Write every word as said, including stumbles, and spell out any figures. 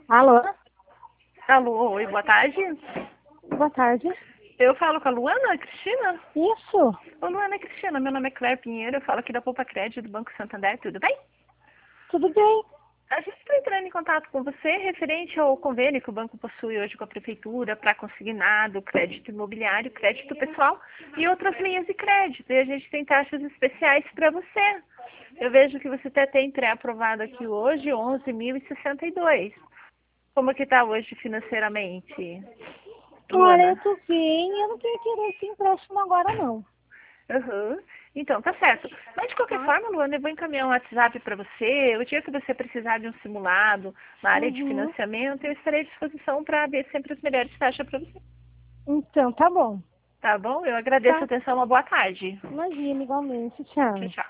Alô? Alô, oi, boa tarde. Boa tarde. Eu falo com a Luana Cristina? Isso, Ô, Luana Cristina, meu nome é Claire Pinheiro, eu falo aqui da Poupa Crédito do Banco Santander, tudo bem? tudo bem? A gente está entrando em contato com você referente ao convênio que o banco possui hoje com a Prefeitura para consignado, crédito imobiliário, crédito pessoal e outras linhas de crédito. E a gente tem taxas especiais para você. Eu vejo que você até tem pré-aprovado aqui hoje onze mil e sessenta e dois. Como que está hoje financeiramente, Olha, eu Luana? tô bem, eu não tenho interesse em empréstimo agora não. Uhum. Então, tá certo. Mas de qualquer Tá? forma, Luana, eu vou encaminhar um WhatsApp para você. O dia que você precisar de um simulado na área de Uhum. financiamento, eu estarei à disposição para ver sempre as melhores taxas para você. Então, tá bom. Tá bom? Eu agradeço a Tá? atenção. Uma boa tarde. Imagina, igualmente. Tchau, Tchau. tchau.